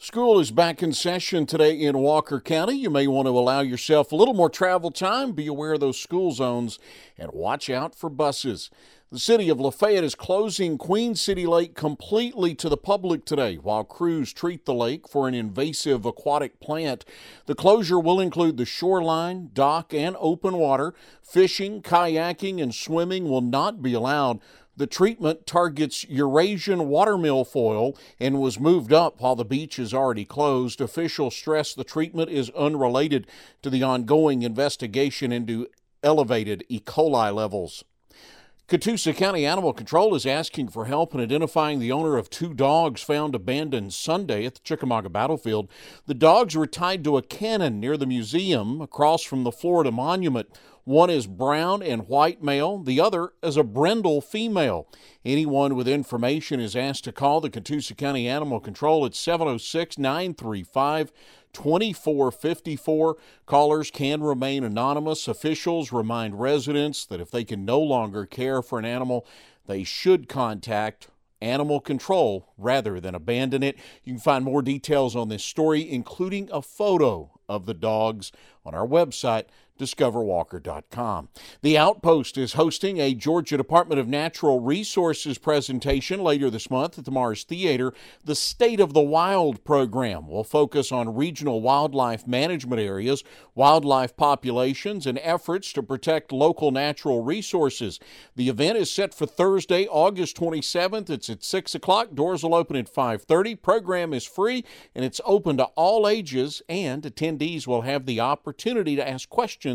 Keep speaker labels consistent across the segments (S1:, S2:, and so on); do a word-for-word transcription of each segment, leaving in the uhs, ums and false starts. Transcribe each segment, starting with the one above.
S1: School is back in session today in Walker County. You may want to allow yourself a little more travel time. Be aware of those school zones and watch out for buses. The city of Lafayette is closing Queen City Lake completely to the public today while crews treat the lake for an invasive aquatic plant. The closure will include the shoreline, dock, and open water. Fishing, kayaking, and swimming will not be allowed. The treatment targets Eurasian water milfoil and was moved up while the beach is already closed. Officials stress the treatment is unrelated to the ongoing investigation into elevated E. coli levels. Catoosa County Animal Control is asking for help in identifying the owner of two dogs found abandoned Sunday at the Chickamauga battlefield. The dogs were tied to a cannon near the museum across from the Florida Monument. One is brown and white male, the other is a brindle female. Anyone with information is asked to call the Catoosa County Animal Control at seven oh six, nine three five, two four five four. Callers can remain anonymous. Officials remind residents that if they can no longer care for an animal, they should contact Animal Control rather than abandon it. You can find more details on this story, including a photo of the dogs, on our website, discover walker dot com. The Outpost is hosting a Georgia Department of Natural Resources presentation later this month at the Mars Theater. The State of the Wild program will focus on regional wildlife management areas, wildlife populations, and efforts to protect local natural resources. The event is set for Thursday, August twenty-seventh. It's at six o'clock. Doors will open at five thirty. Program is free, and it's open to all ages, and attendees will have the opportunity to ask questions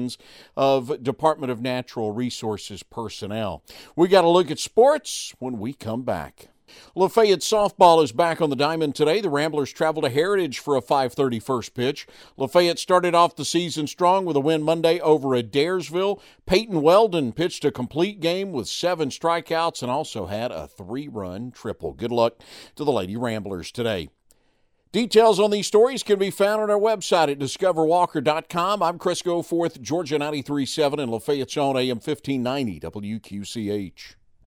S1: of Department of Natural Resources personnel. We got to look at sports when we come back. Lafayette softball is back on the diamond today. The Ramblers travel to Heritage for a five thirty first pitch. Lafayette started off the season strong with a win Monday over Adairsville. Peyton Weldon pitched a complete game with seven strikeouts and also had a three-run triple. Good luck to the Lady Ramblers today. Details on these stories can be found on our website at discover walker dot com. I'm Chris Goforth, Georgia ninety-three point seven and Lafayette's own A M fifteen ninety W Q C H.